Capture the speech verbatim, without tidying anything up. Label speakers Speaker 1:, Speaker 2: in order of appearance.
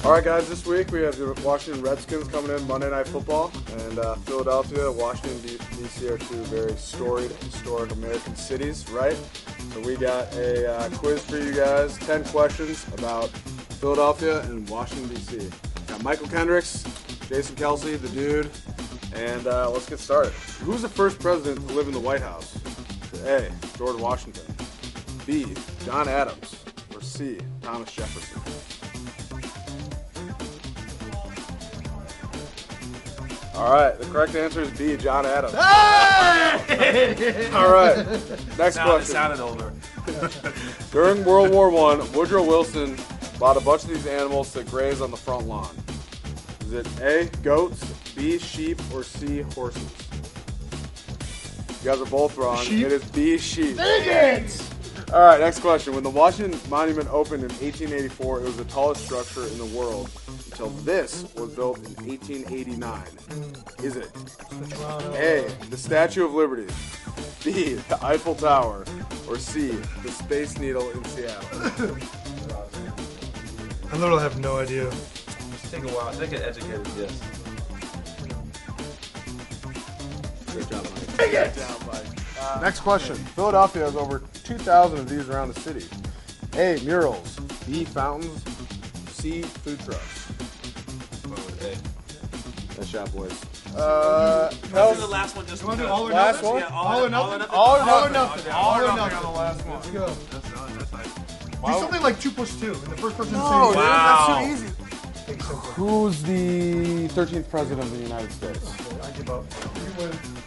Speaker 1: All right, guys, this week we have the Washington Redskins coming in Monday Night Football, and uh, Philadelphia, Washington, D C are two very storied, historic American cities, right? So we got a uh, quiz for you guys, ten questions about Philadelphia and Washington, D C Got Michael Kendricks, Jason Kelsey, the dude, and uh, let's get started. Who's the first president to live in the White House? A, George Washington, B, John Adams, or C, Thomas Jefferson? All right, the correct answer is B, John Adams. Hey! All right, next
Speaker 2: Sound,
Speaker 1: question.
Speaker 2: It sounded older.
Speaker 1: During World War One, Woodrow Wilson bought a bunch of these animals to graze on the front lawn. Is it A, goats, B, sheep, or C, horses? You guys are both wrong.
Speaker 3: Sheep?
Speaker 1: It is B, sheep.
Speaker 3: Dang it!
Speaker 1: All right, next question. When the Washington Monument opened in eighteen eighty-four, it was the tallest structure in the world until this was built in eighteen eighty-nine. Is it A, the Statue of Liberty, B, the Eiffel Tower, or C, the Space Needle in Seattle?
Speaker 3: I literally have no idea.
Speaker 2: Just take a while. Take an educated guess.
Speaker 1: Great job, Mike. Great job, Mike. Uh, Next question. Philadelphia has over two thousand of these around the city. A, murals, B, fountains, C, food trucks. Nice job, boys. Uh,
Speaker 2: Let's do the last one. Just
Speaker 3: You want to do
Speaker 2: because.
Speaker 3: all or
Speaker 1: Last
Speaker 3: nothing?
Speaker 1: one?
Speaker 2: Yeah,
Speaker 3: All or nothing?
Speaker 1: All or
Speaker 3: All or
Speaker 1: nothing.
Speaker 3: nothing.
Speaker 2: Okay,
Speaker 3: All or
Speaker 2: on
Speaker 3: nothing.
Speaker 2: the last one.
Speaker 3: Let's go.
Speaker 2: That's done. That's nice.
Speaker 3: Do something like two plus two. And the first person to
Speaker 1: No,
Speaker 3: say
Speaker 1: dude,
Speaker 2: Wow.
Speaker 1: that's too easy.
Speaker 3: Take something.
Speaker 1: Who's the thirteenth president of the United States?
Speaker 3: I give up. You win.